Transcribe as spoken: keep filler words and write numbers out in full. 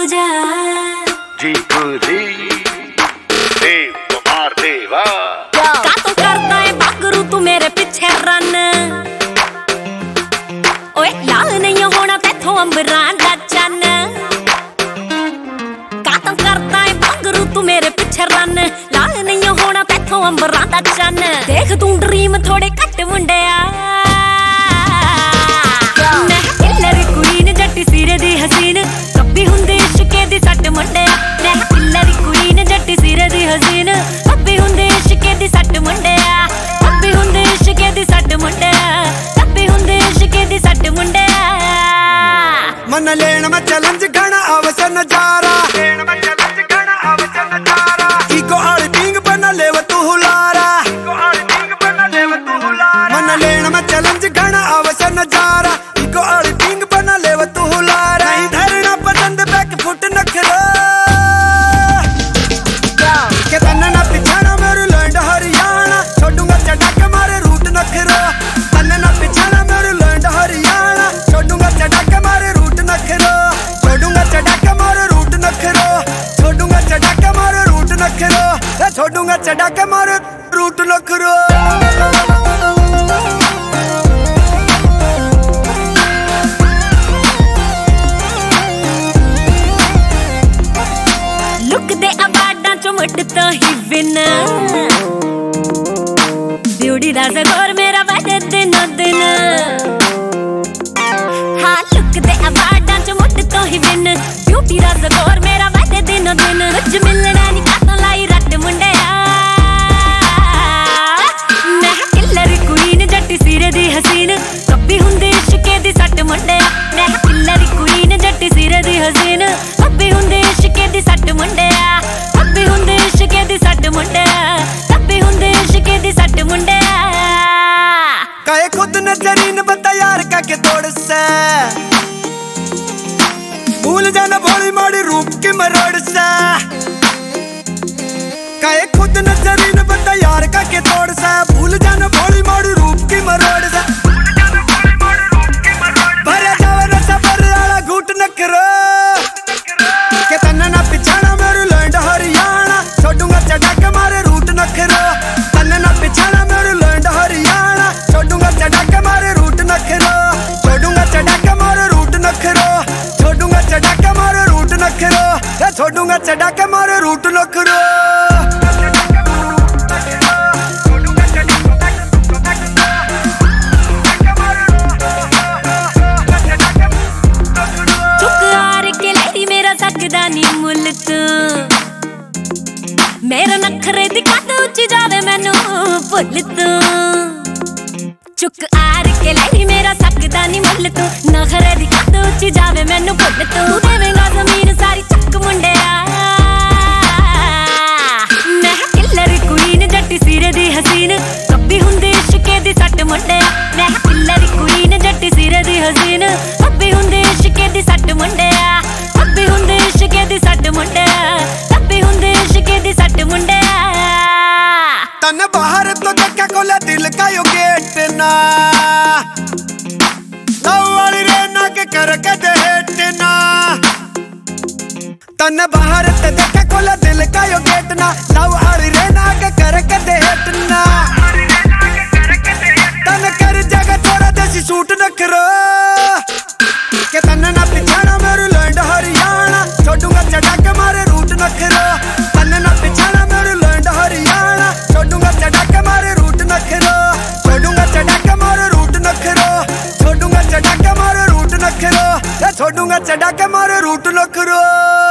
जा जी जी देव कुमार देवा का तू करता है बागरू तू मेरे पीछे रन। ओए लाल नहीं होना तेथों अंबरां दा चन। का तू करता है बागरू तू मेरे पीछे रन। लाल नहीं होना तेथों अंबरां दा चन। देख तू ड्रीम थोड़े घट मुंडिया मैं किलर क्वीन जट्टी सिरे दी हसीन कभी हुंदे इश्के दी सट मुंडिया। मैं किलर क्वीन जट्टी सिरे दी हसीन कभी हुंदे इश्के दी सट मुंडिया। कभी हुंदे इश्के दी सट मुंडिया। कभी हुंदे इश्के दी सट मुंडिया। मन लेन में चैलेंज घना आवस नजारा। लेन में चैलेंज घना आवस नजारा। इको आली पिंग बना लेव तू हुलारा। इको आली पिंग बना लेव तू हुलारा। मन लेन में चैलेंज घना आवस नजारा। इको आली पिंग बना लेव तू हुलारा। नहीं धरना पसंद बैक फुट नखरा के तन्ना ना पिछाना मेरू लैंड हरियाणा। छोड़ूंगा चढ़ा के मारे रूट नखरा। तन्ना ना पिछाना मेरू लैंड हरियाणा। छोड़ूंगा चढ़ा के मारे रूट नखरा। छोड़ूंगा चढ़ा के मारे रूट नखरा। छोड़ूंगा चढ़ा के मारे रूट नखरा। छोड़ूंगा चढ़ा के मारे रूट नखरा। लुक दे अवार्डां चो मुड़ तो ही विन। ब्यूटी दा स्कोर मेरा वधे दिनों दिन। हाँ लुक दे अवार्डां चो मुड़ तो ही विन। ब्यूटी दा स्कोर मेरा वधे दिनों दिन। कुछ मिलना नहीं कातों लाई रट मुंडिया। मैं किलर क्वीन जट्टी सिरे दी हसीन कभी हुंदे इश्के दी सट मुंडिया। मैं किलर क्वीन जट्टी सिरे दी हसीन कभी हुंदे इश्के दी सट मुंडिया। कभी हुंदे इश्के दी सट मुंडिया। कभी हुंदे इश्के दी सट मुंडिया। काहे खुद नजरीन बता यार का के तोड़ से। भूल जाना भोली माड़ी रूप की मरोड़ से। काहे खुद नजरीन बता यार का के तोड़ से। भूल जाना भोली माड़ी रूप की मरोड़ से। भरे जावे रसा भर आला घूट नखरा के तन्ना ना पिछाना मेरू लैंड हरियाणा। छोड़ूंगा चढ़ा के मारे रूट नखरा। तन्ना ना पिछाना मेरू लैंड हरियाणा। छोड़ूंगा चढ़ा के मारे रूट नखरा। छोड़ूंगा चढ़ा के मारे रूट नखरा। छोड़ूंगा चढ़ा के मारे रूट नखरा। छोड़ूंगा चढ़ा के मारे रूट नखरा। मेरा नखरे दिखा दो उच्ची जावे मैनू भुल तू। चुक आर के लाई मेरा सकदा नी मुल तू। नखरे दिखा दो उच्ची जावे मैनू भुल तू। देवेंगा जमीन सारी चक मुंडिया। मैं किलर क्वीन जट्टी सिरे दी हसीन कभी हुंदे इश्के दी सट मुंडिया। मैं किलर क्वीन जट्टी सिरे दी हसीन कभी हुंदे इश्के दी सट मुंडिया। कभी हुंदे इश्के दी सट मुंडिया। कभी हुंदे इश्के दी सट मुंडिया। तन बाहर तो देखा कोला दिल का यो गेट ना। लव वाली रेना के कर के दे हेट ना। तन बाहर तो देखा कोला दिल का यो गेट ना। लव वाली रेना के कर के दे हेट ना। तन कर जगह थोड़ा देसी सूट नखरा के तन ना पिछाना मेरू लैंड हरियाणा। छोड़ूंगा चढ़ा के मारे रूट नखरा। तन ना पिछाना मेरू लैंड हरियाणा। छोड़ूंगा चढ़ा के मारे रूट नखरा। छोड़ूंगा चढ़ा के मारे रूट नखरा। छोड़ूंगा चढ़ा के मारे रूट नखरा। छोड़ूंगा चढ़ा के मारे रूट नखरा।